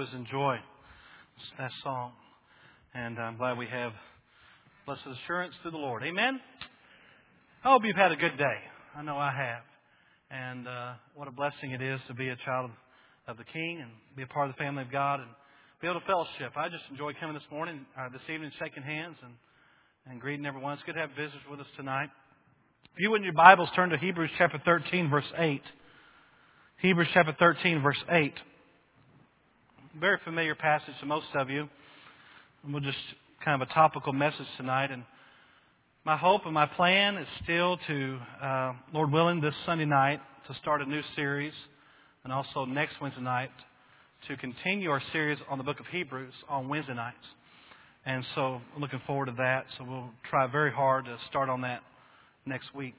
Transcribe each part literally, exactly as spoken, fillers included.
always enjoy that song. And I'm glad we have blessed assurance through the Lord. Amen? I hope you've had a good day. I know I have. And uh, what a blessing it is to be a child of, of the King and be a part of the family of God and be able to fellowship. I just enjoyed coming this morning, uh, this evening, shaking hands and, and greeting everyone. It's good to have visitors with us tonight. If you in your Bibles, turn to Hebrews chapter thirteen, verse eight. Hebrews chapter thirteen, verse eight. Very familiar passage to most of you. And we'll just kind of a topical message tonight. And my hope and my plan is still to, uh, Lord willing, this Sunday night to start a new series. And also next Wednesday night to continue our series on the book of Hebrews on Wednesday nights. And so I'm looking forward to that. So we'll try very hard to start on that next week.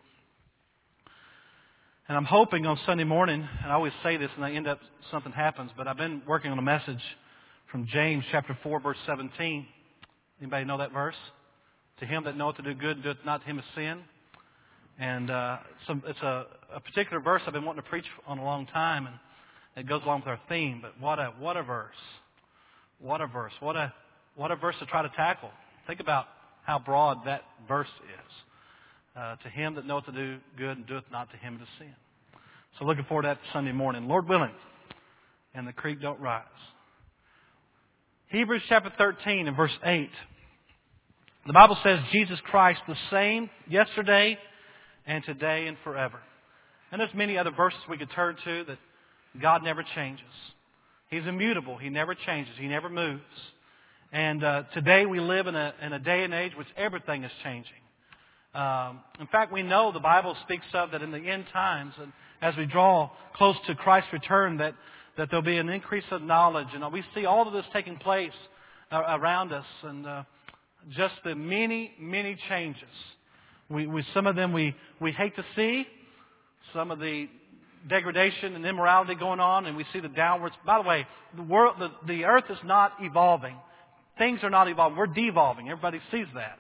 And I'm hoping on Sunday morning, and I always say this and I end up, something happens, but I've been working on a message from James chapter four, verse seventeen. Anybody know that verse? To him that knoweth to do good, doeth not to him a sin. And uh, some, it's a, a particular verse I've been wanting to preach on a long time, and it goes along with our theme. But what a what a verse! What a verse! What a what a verse to try to tackle. Think about how broad that verse is. Uh, to him that knoweth to do good and doeth not to him to sin. So looking forward to that Sunday morning. Lord willing, and the creek don't rise. Hebrews chapter thirteen and verse eight. The Bible says Jesus Christ the same yesterday and today and forever. And there's many other verses we could turn to that God never changes. He's immutable. He never changes. He never moves. And uh, today we live in a, in a day and age which everything is changing. Um, in fact, we know the Bible speaks of that in the end times, and as we draw close to Christ's return, that, that there'll be an increase of knowledge. And we see all of this taking place uh, around us, and uh, just the many, many changes. We, we some of them we, we hate to see, some of the degradation and immorality going on, and we see the downwards. By the way, the world, the, the earth is not evolving. Things are not evolving. We're devolving. Everybody sees that.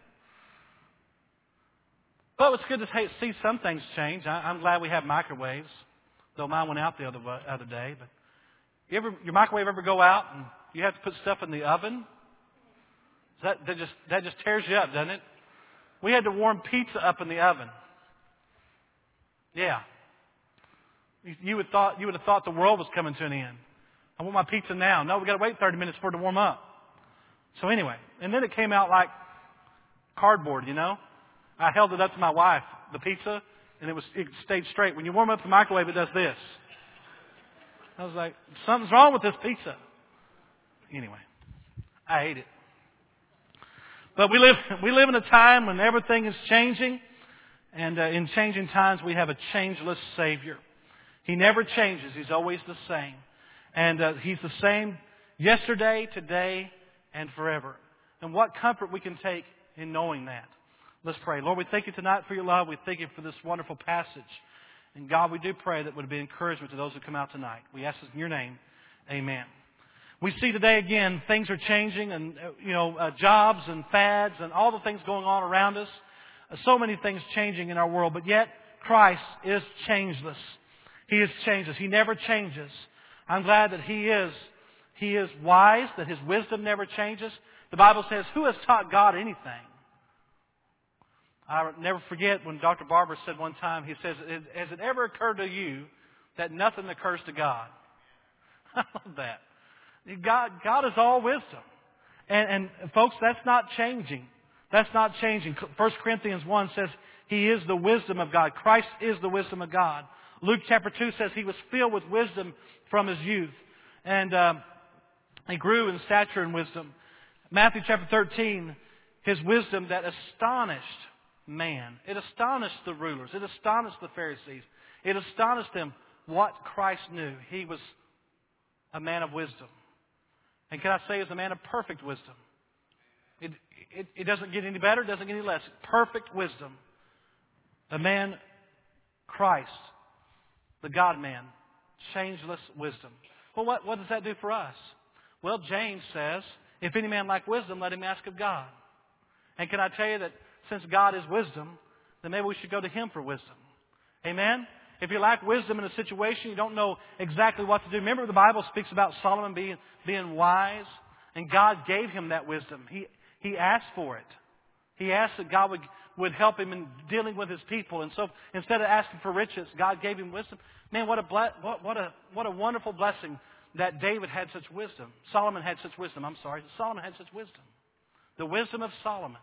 But it's good to see some things change. I'm glad we have microwaves, though mine went out the other other day. But you ever, your microwave ever go out and you have to put stuff in the oven? That, that just that just tears you up, doesn't it? We had to warm pizza up in the oven. Yeah, you, you would thought you would have thought the world was coming to an end. I want my pizza now. No, we got to wait thirty minutes for it to warm up. So anyway, and then it came out like cardboard, you know. I held it up to my wife, the pizza, and it was it stayed straight. When you warm up the microwave, it does this. I was like, something's wrong with this pizza. Anyway, I ate it. But we live we live in a time when everything is changing, and uh, in changing times we have a changeless Savior. He never changes. He's always the same. And uh, He's the same yesterday, today, and forever. And what comfort we can take in knowing that. Let's pray. Lord, we thank you tonight for your love. We thank you for this wonderful passage. And God, we do pray that it would be encouragement to those who come out tonight. We ask this in your name. Amen. We see today again, things are changing and, you know, uh, jobs and fads and all the things going on around us. Uh, so many things changing in our world. But yet, Christ is changeless. He is changeless. He never changes. I'm glad that He is, He is wise, that His wisdom never changes. The Bible says, who has taught God anything? I never forget when Doctor Barber said one time, he says, has it ever occurred to you that nothing occurs to God? I love that. God, God is all wisdom. And, and folks, that's not changing. That's not changing. First Corinthians one says He is the wisdom of God. Christ is the wisdom of God. Luke chapter two says He was filled with wisdom from His youth. And um, He grew in stature and wisdom. Matthew chapter thirteen, His wisdom that astonished man. It astonished the rulers. It astonished the Pharisees. It astonished them what Christ knew. He was a man of wisdom. And can I say, as a man of perfect wisdom. It, it, it doesn't get any better. It doesn't get any less. Perfect wisdom. A man, Christ, the God-man, changeless wisdom. Well, what, what does that do for us? Well, James says, if any man lack wisdom, let him ask of God. And can I tell you that since God is wisdom, then maybe we should go to Him for wisdom. Amen? If you lack wisdom in a situation, you don't know exactly what to do. Remember the Bible speaks about Solomon being, being wise, and God gave him that wisdom. He, he asked for it. He asked that God would, would help him in dealing with his people. And so instead of asking for riches, God gave him wisdom. Man, what a, ble- what, what a, what a wonderful blessing that David had such wisdom. Solomon had such wisdom. I'm sorry. Solomon had such wisdom. The wisdom of Solomon.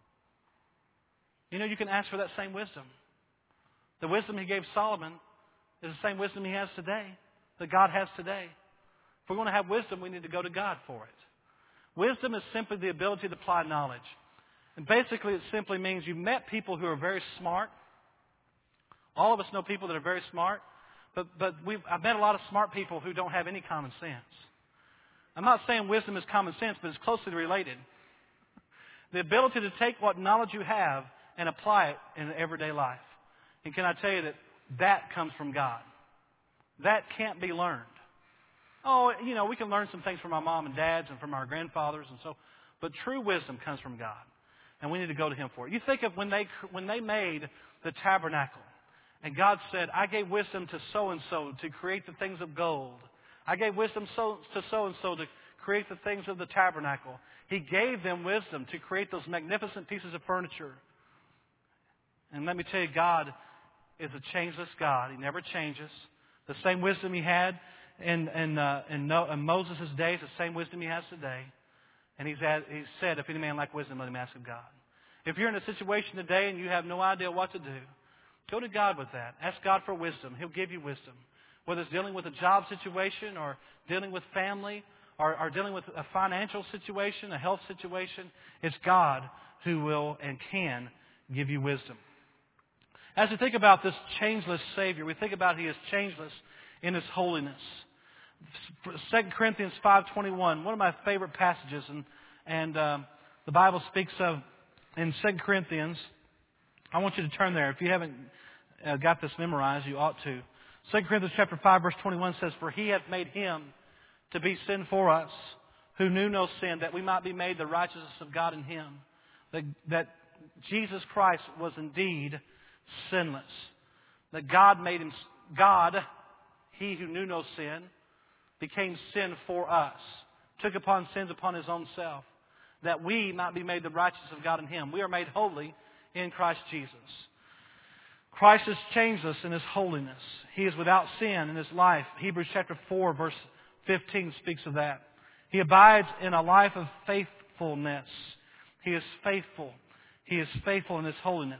You know, you can ask for that same wisdom. The wisdom he gave Solomon is the same wisdom he has today, that God has today. If we're going to have wisdom, we need to go to God for it. Wisdom is simply the ability to apply knowledge. And basically it simply means you've met people who are very smart. All of us know people that are very smart. But, but we've, I've met a lot of smart people who don't have any common sense. I'm not saying wisdom is common sense, but it's closely related. The ability to take what knowledge you have and apply it in everyday life. And can I tell you that that comes from God? That can't be learned. Oh, you know, we can learn some things from our mom and dads and from our grandfathers and so, but true wisdom comes from God. And we need to go to Him for it. You think of when they, when they made the tabernacle, and God said, I gave wisdom to so-and-so to create the things of gold. I gave wisdom so, to so-and-so to create the things of the tabernacle. He gave them wisdom to create those magnificent pieces of furniture. And let me tell you, God is a changeless God. He never changes. The same wisdom He had in, in, uh, in, no, in Moses' days, the same wisdom He has today. And he's, had, he's said, if any man lack wisdom, let him ask of God. If you're in a situation today and you have no idea what to do, go to God with that. Ask God for wisdom. He'll give you wisdom. Whether it's dealing with a job situation or dealing with family or, or dealing with a financial situation, a health situation, it's God who will and can give you wisdom. As we think about this changeless Savior, we think about He is changeless in His holiness. Second Corinthians five twenty-one, one of my favorite passages, and, and uh, the Bible speaks of in Second Corinthians. I want you to turn there. If you haven't uh, got this memorized, you ought to. Second Corinthians chapter five, verse twenty-one says, For He hath made Him to be sin for us, who knew no sin, that we might be made the righteousness of God in Him. That, that Jesus Christ was indeed sinless. That God made Him, God, He who knew no sin, became sin for us. Took upon sins upon His own self. That we might be made the righteousness of God in Him. We are made holy in Christ Jesus. Christ is changeless in His holiness. He is without sin in His life. Hebrews chapter four verse fifteen speaks of that. He abides in a life of faithfulness. He is faithful. He is faithful in His holiness.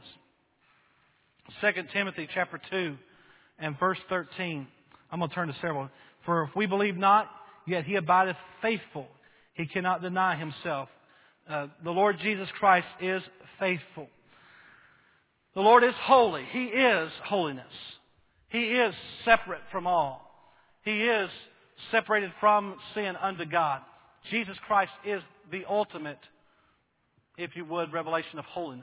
Second Timothy chapter two and verse thirteen. I'm going to turn to several. For if we believe not, yet He abideth faithful. He cannot deny Himself. Uh, the Lord Jesus Christ is faithful. The Lord is holy. He is holiness. He is separate from all. He is separated from sin unto God. Jesus Christ is the ultimate, if you would, revelation of holiness.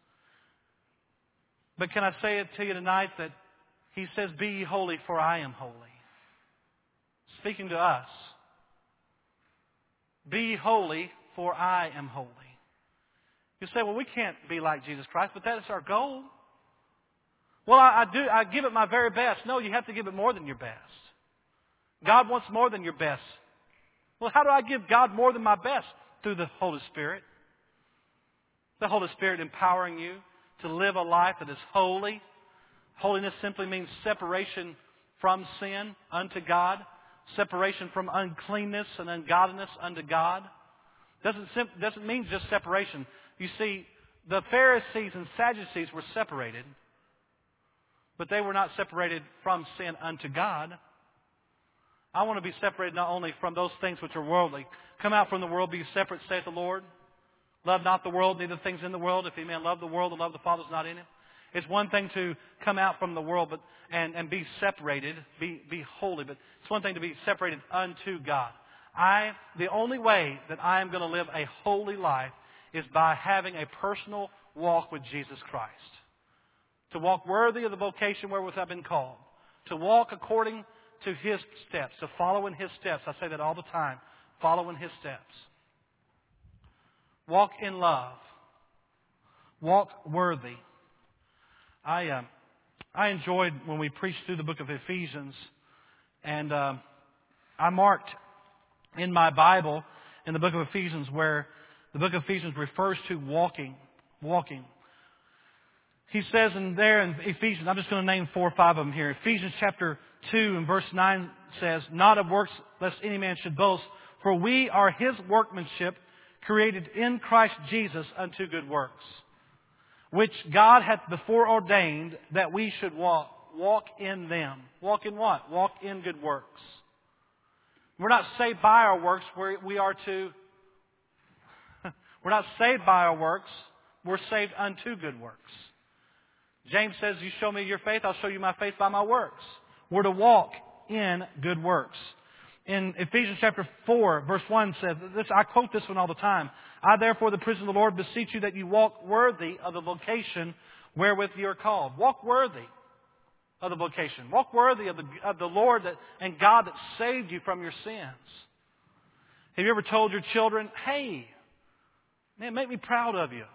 But can I say it to you tonight that He says, Be ye holy, for I am holy. Speaking to us. Be ye holy, for I am holy. You say, well, we can't be like Jesus Christ, but that is our goal. Well, I, I do. I give it my very best. No, you have to give it more than your best. God wants more than your best. Well, how do I give God more than my best? Through the Holy Spirit. The Holy Spirit empowering you to live a life that is holy. Holiness simply means separation from sin unto God. Separation from uncleanness and ungodliness unto God. Doesn't, doesn't mean just separation. You see, the Pharisees and Sadducees were separated, but they were not separated from sin unto God. I want to be separated not only from those things which are worldly. Come out from the world, be separate, saith the Lord. Love not the world, neither things in the world. If any man love the world, the love of the Father is not in him. It's one thing to come out from the world but and, and be separated, be, be holy, but it's one thing to be separated unto God. I, the only way that I am going to live a holy life is by having a personal walk with Jesus Christ. To walk worthy of the vocation wherewith I've been called. To walk according to His steps. To follow in His steps. I say that all the time. Follow in His steps. Walk in love. Walk worthy. I, uh, I enjoyed when we preached through the book of Ephesians, and uh, I marked in my Bible in the book of Ephesians where the book of Ephesians refers to walking, walking. He says in there in Ephesians, I'm just going to name four or five of them here. Ephesians chapter two and verse nine says, "Not of works, lest any man should boast, for we are His workmanship, created in Christ Jesus unto good works, which God hath before ordained that we should walk, walk in them." Walk in what? Walk in good works. We're not saved by our works. We're, we are to... We're not saved by our works. We're saved unto good works. James says, "You show me your faith, I'll show you my faith by my works." We're to walk in good works. In Ephesians chapter four, verse one says, this, I quote this one all the time, "I therefore, the prisoner of the Lord, beseech you that you walk worthy of the vocation wherewith you are called." Walk worthy of the vocation. Walk worthy of the, of the Lord that, and God that saved you from your sins. Have you ever told your children, "Hey, man, make me proud of you.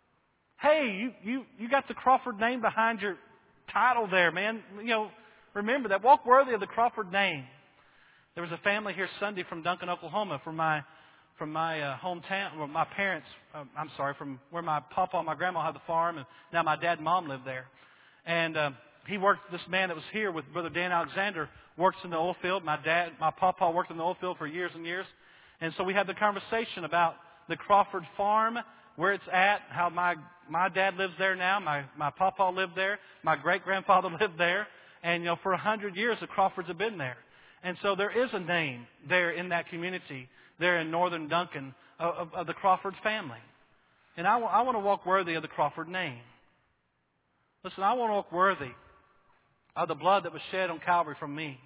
Hey, you, you, you got the Crawford name behind your title there, man. You know, remember that. Walk worthy of the Crawford name." There was a family here Sunday from Duncan, Oklahoma, from my from my uh, hometown, well, my parents, uh, I'm sorry, from where my papa and my grandma had the farm, and now my dad and mom live there. And uh, he worked, this man that was here with Brother Dan Alexander works in the oil field. My dad, my papa worked in the oil field for years and years. And so we had the conversation about the Crawford farm, where it's at, how my my dad lives there now, my, my papa lived there, my great-grandfather lived there, and, you know, for a hundred years the Crawfords have been there. And so there is a name there in that community, there in northern Duncan, of, of, of the Crawford family. And I, I want to walk worthy of the Crawford name. Listen, I want to walk worthy of the blood that was shed on Calvary from me.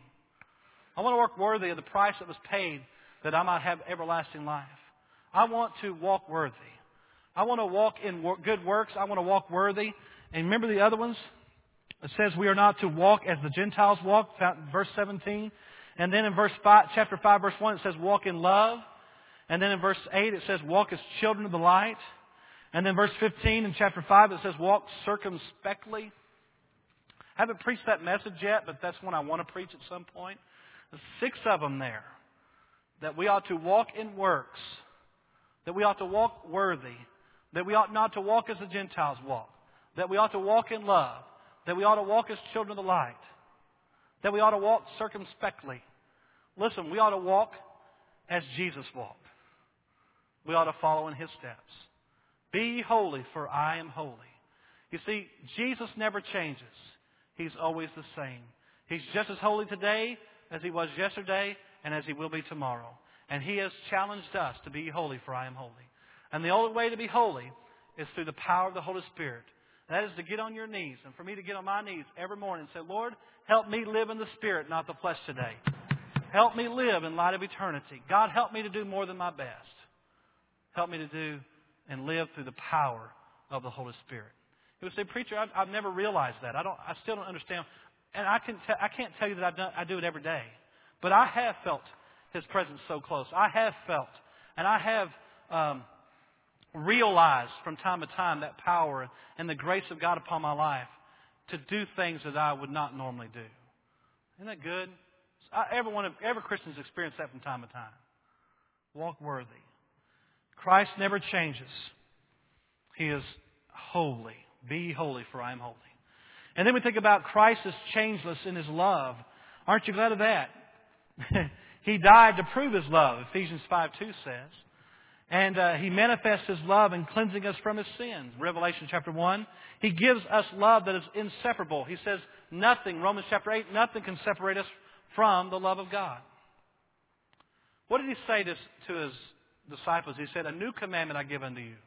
I want to walk worthy of the price that was paid that I might have everlasting life. I want to walk worthy. I want to walk in good works. I want to walk worthy. And remember the other ones? It says we are not to walk as the Gentiles walk, verse seventeen. And then in verse five, chapter five, verse one, it says walk in love. And then in verse eight, it says walk as children of the light. And then verse fifteen in chapter five, it says walk circumspectly. I haven't preached that message yet, but that's one I want to preach at some point. There's six of them there. That we ought to walk in works. That we ought to walk worthy. That we ought not to walk as the Gentiles walk. That we ought to walk in love. That we ought to walk as children of the light. That we ought to walk circumspectly. Listen, we ought to walk as Jesus walked. We ought to follow in His steps. Be ye holy, for I am holy. You see, Jesus never changes. He's always the same. He's just as holy today as He was yesterday and as He will be tomorrow. And He has challenged us to be holy, for I am holy. And the only way to be holy is through the power of the Holy Spirit. That is to get on your knees, and for me to get on my knees every morning and say, "Lord, help me live in the Spirit, not the flesh today. Help me live in light of eternity. God, help me to do more than my best. Help me to do and live through the power of the Holy Spirit." He would say, "Preacher, I've, I've never realized that. I don't. I still don't understand." And I can. Te- I can't tell you that I've done, I do it every day, but I have felt His presence so close. I have felt, and I have um, realized from time to time that power and the grace of God upon my life to do things that I would not normally do. Isn't that good? I, everyone, every Christian's experienced that from time to time. Walk worthy. Christ never changes. He is holy. Be holy, for I am holy. And then we think about Christ is changeless in His love. Aren't you glad of that? He died to prove His love, Ephesians five two says. And uh, He manifests His love in cleansing us from His sins. Revelation chapter one. He gives us love that is inseparable. He says nothing, Romans chapter eight, nothing can separate us from the love of God. What did He say to, to His disciples? He said, "A new commandment I give unto you.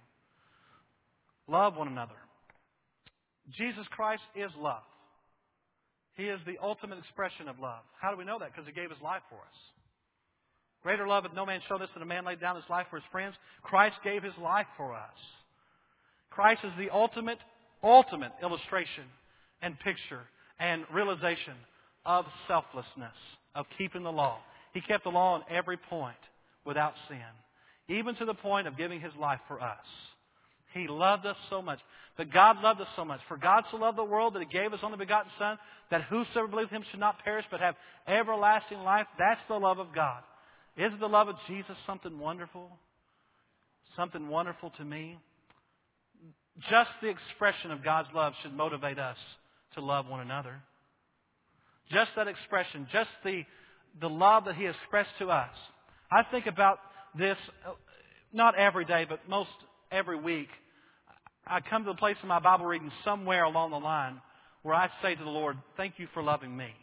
Love one another." Jesus Christ is love. He is the ultimate expression of love. How do we know that? Because He gave His life for us. Greater love hath no man showed us than a man laid down his life for his friends. Christ gave His life for us. Christ is the ultimate, ultimate illustration and picture and realization of selflessness, of keeping the law. He kept the law on every point without sin, even to the point of giving His life for us. He loved us so much. But God loved us so much. For God so loved the world that He gave His only begotten Son, that whosoever believes Him should not perish but have everlasting life. That's the love of God. Is the love of Jesus something wonderful? Something wonderful to me? Just the expression of God's love should motivate us to love one another. Just that expression, just the, the love that He expressed to us. I think about this, not every day, but most every week. I come to the place in my Bible reading somewhere along the line where I say to the Lord, thank you for loving me.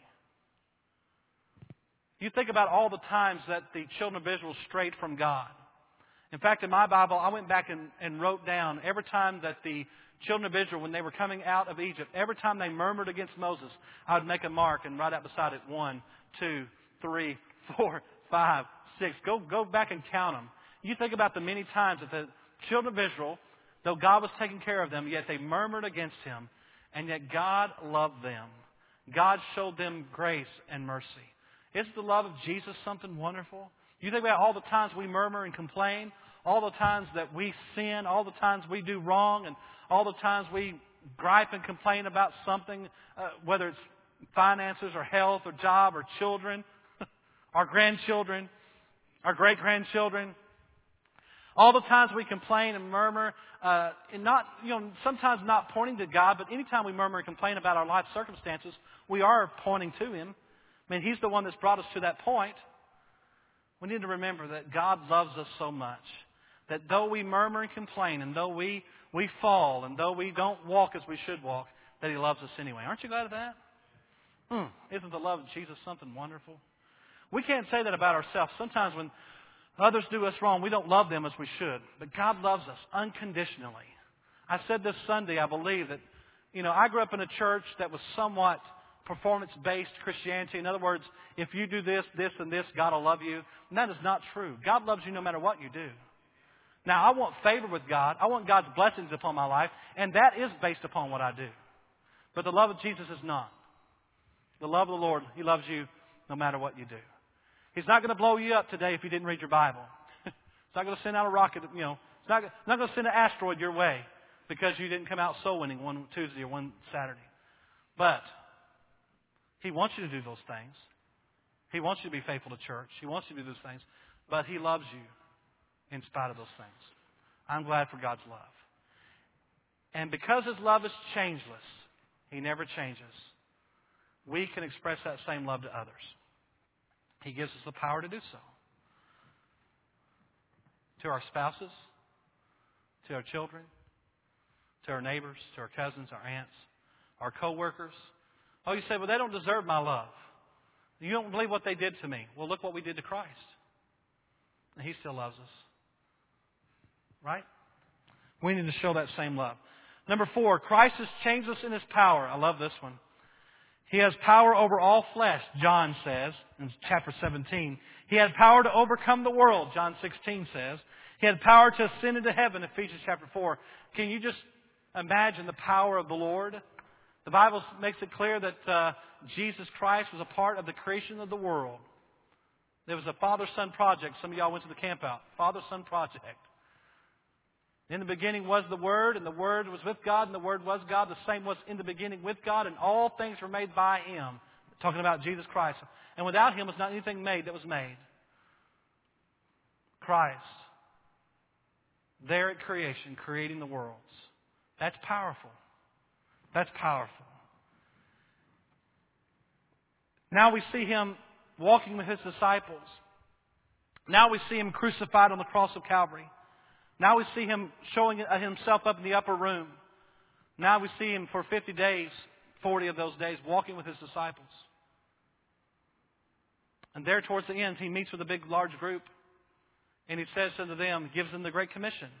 You think about all the times that the children of Israel strayed from God. In fact, in my Bible, I went back and, and wrote down every time that the children of Israel, when they were coming out of Egypt, every time they murmured against Moses, I would make a mark and write out beside it one, two, three, four, five, six. Go, go back and count them. You think about the many times that the children of Israel, though God was taking care of them, yet they murmured against Him, and yet God loved them. God showed them grace and mercy. Isn't the love of Jesus something wonderful? You think about all the times we murmur and complain, all the times that we sin, all the times we do wrong, and all the times we gripe and complain about something, uh, whether it's finances or health or job or children, our grandchildren, our great-grandchildren. All the times we complain and murmur, uh, and not, you know, sometimes not pointing to God, but anytime we murmur and complain about our life circumstances, we are pointing to Him. I mean, He's the one that's brought us to that point. We need to remember that God loves us so much that though we murmur and complain, and though we, we fall, and though we don't walk as we should walk, that He loves us anyway. Aren't you glad of that? Hmm. Isn't the love of Jesus something wonderful? We can't say that about ourselves. Sometimes when others do us wrong, we don't love them as we should. But God loves us unconditionally. I said this Sunday, I believe that, you know, I grew up in a church that was somewhat performance-based Christianity. In other words, if you do this, this, and this, God will love you. And that is not true. God loves you no matter what you do. Now, I want favor with God. I want God's blessings upon my life. And that is based upon what I do. But the love of Jesus is not. The love of the Lord, He loves you no matter what you do. He's not going to blow you up today if you didn't read your Bible. He's not going to send out a rocket, you know. He's not, not going to send an asteroid your way because you didn't come out soul winning one Tuesday or one Saturday. But He wants you to do those things. He wants you to be faithful to church. He wants you to do those things. But He loves you in spite of those things. I'm glad for God's love. And because His love is changeless, He never changes, we can express that same love to others. He gives us the power to do so. To our spouses, to our children, to our neighbors, to our cousins, our aunts, our co-workers. Oh, you say, well, they don't deserve my love. You don't believe what they did to me. Well, look what we did to Christ. And He still loves us. Right? We need to show that same love. Number four, Christ has changed us in His power. I love this one. He has power over all flesh, John says in chapter seventeen. He had power to overcome the world, John sixteen says. He had power to ascend into heaven, Ephesians chapter four. Can you just imagine the power of the Lord? The Bible makes it clear that uh, Jesus Christ was a part of the creation of the world. There was a Father-Son project. Some of y'all went to the camp out. Father-Son project. In the beginning was the Word, and the Word was with God, and the Word was God. The same was in the beginning with God, and all things were made by Him. Talking about Jesus Christ. And without Him was not anything made that was made. Christ, there at creation, creating the worlds. That's powerful. That's powerful. Now we see Him walking with His disciples. Now we see Him crucified on the cross of Calvary. Now we see Him showing Himself up in the upper room. Now we see Him for fifty days, forty of those days, walking with His disciples. And there towards the end, He meets with a big, large group. And He says unto them, gives them the Great Commission.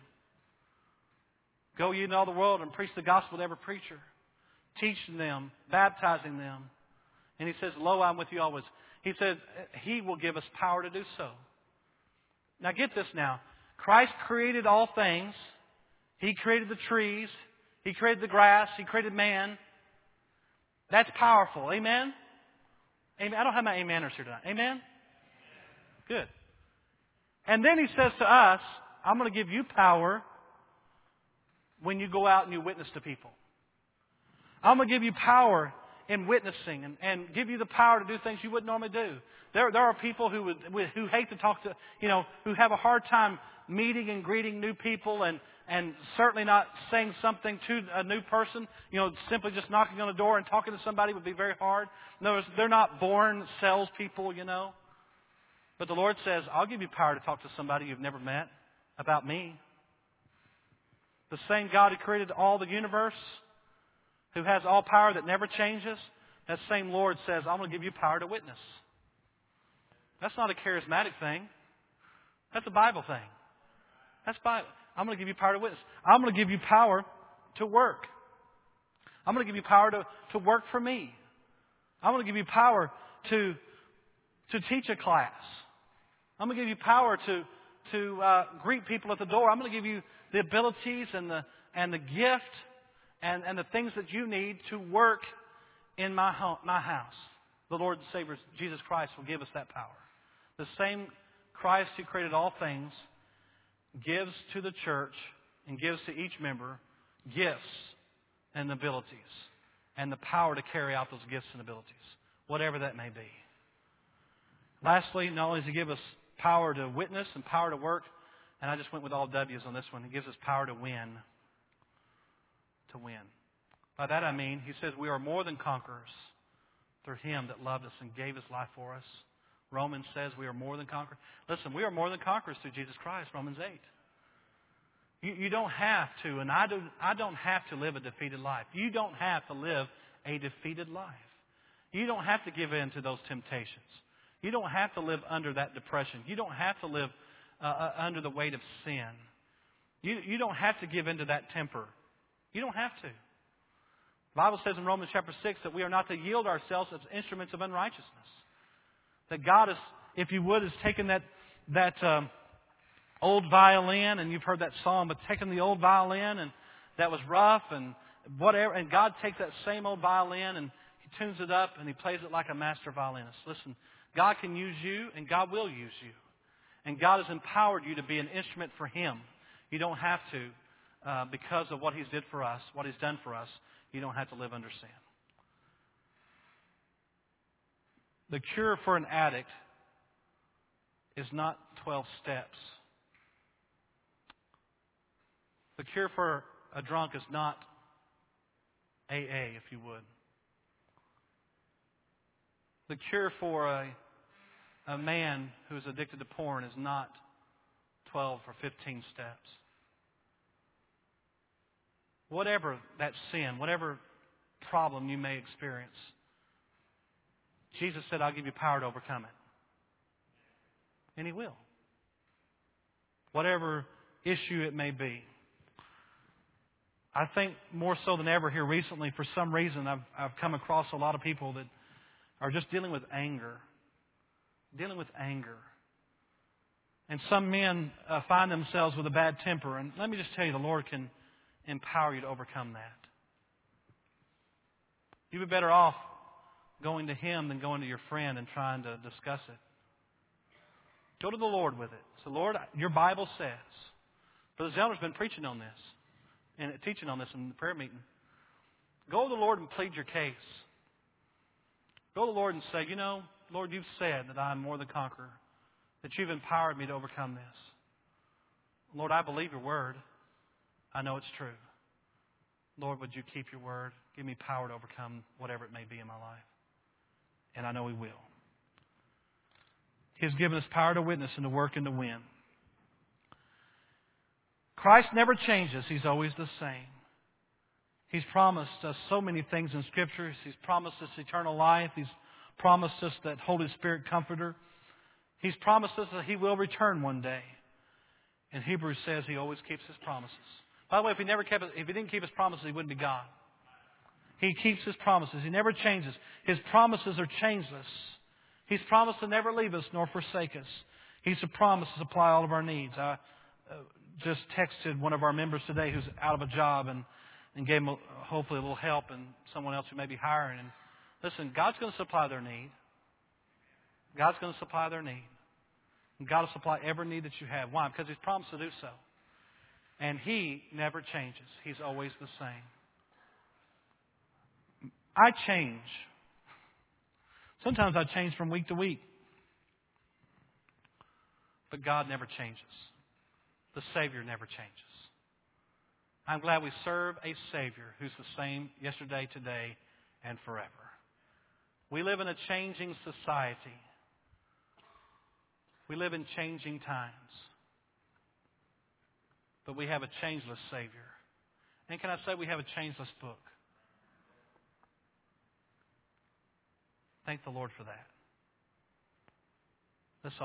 Go ye into all the world and preach the gospel to every preacher. Teaching them, baptizing them. And He says, lo, I'm with you always. He says, He will give us power to do so. Now get this now. Christ created all things. He created the trees. He created the grass. He created man. That's powerful. Amen? Amen. I don't have my ameners here tonight. Amen? Good. And then He says to us, I'm going to give you power when you go out and you witness to people. I'm going to give you power in witnessing and, and give you the power to do things you wouldn't normally do. There, there are people who would, who hate to talk to, you know, who have a hard time meeting and greeting new people and, and certainly not saying something to a new person. You know, simply just knocking on the door and talking to somebody would be very hard. No, they're not born salespeople, you know. But the Lord says, I'll give you power to talk to somebody you've never met about me. The same God who created all the universe, who has all power that never changes, that same Lord says, I'm going to give you power to witness. That's not a charismatic thing. That's a Bible thing. That's Bible. I'm going to give you power to witness. I'm going to give you power to work. I'm going to give you power to, to work for me. I'm going to give you power to, to teach a class. I'm going to give you power to, to uh, greet people at the door. I'm going to give you the abilities and the, and the gift and, and the things that you need to work in my home, my house. The Lord and Savior, Jesus Christ, will give us that power. The same Christ who created all things gives to the church and gives to each member gifts and abilities and the power to carry out those gifts and abilities, whatever that may be. Lastly, not only does He give us power to witness and power to work, and I just went with all W's on this one, He gives us power to win. To win. By that I mean, He says we are more than conquerors through Him that loved us and gave His life for us. Romans says we are more than conquerors. Listen, we are more than conquerors through Jesus Christ, Romans eight. You, you don't have to, and I, do, I don't have to live a defeated life. You don't have to live a defeated life. You don't have to give in to those temptations. You don't have to live under that depression. You don't have to live uh, uh, under the weight of sin. You, you don't have to give in to that temper. You don't have to. The Bible says in Romans chapter six that we are not to yield ourselves as instruments of unrighteousness. That God is, if you would, has taken that that um, old violin, and you've heard that song, but taken the old violin and that was rough and whatever, and God takes that same old violin and He tunes it up and He plays it like a master violinist. Listen, God can use you and God will use you. And God has empowered you to be an instrument for Him. You don't have to, uh, because of what He's did for us, what He's done for us, you don't have to live under sin. The cure for an addict is not twelve steps. The cure for a drunk is not A A, if you would. The cure for a, a man who is addicted to porn is not twelve or fifteen steps. Whatever that sin, whatever problem you may experience, Jesus said, I'll give you power to overcome it. And He will. Whatever issue it may be. I think more so than ever here recently, for some reason, I've, I've come across a lot of people that are just dealing with anger. Dealing with anger. And some men uh, find themselves with a bad temper. And let me just tell you, the Lord can empower you to overcome that. You'd be better off going to Him than going to your friend and trying to discuss it. Go to the Lord with it. So, Lord, your Bible says. Brother Zeller's been preaching on this and teaching on this in the prayer meeting. Go to the Lord and plead your case. Go to the Lord and say, you know, Lord, you've said that I am more than conqueror, that you've empowered me to overcome this. Lord, I believe your word. I know it's true. Lord, would you keep your word? Give me power to overcome whatever it may be in my life. And I know He will. He has given us power to witness and to work and to win. Christ never changes. He's always the same. He's promised us so many things in Scripture. He's promised us eternal life. He's promised us that Holy Spirit Comforter. He's promised us that He will return one day. And Hebrews says He always keeps His promises. By the way, if He never kept, if He didn't keep His promises, He wouldn't be God. He keeps His promises. He never changes. His promises are changeless. He's promised to never leave us nor forsake us. He's promised to supply all of our needs. I uh, just texted one of our members today who's out of a job and, and gave him a, hopefully a little help, and someone else who may be hiring. And listen, God's going to supply their need. God's going to supply their need. And God will supply every need that you have. Why? Because He's promised to do so. And He never changes. He's always the same. I change. Sometimes I change from week to week. But God never changes. The Savior never changes. I'm glad we serve a Savior who's the same yesterday, today, and forever. We live in a changing society. We live in changing times. But we have a changeless Savior. And can I say we have a changeless book? Thank the Lord for that.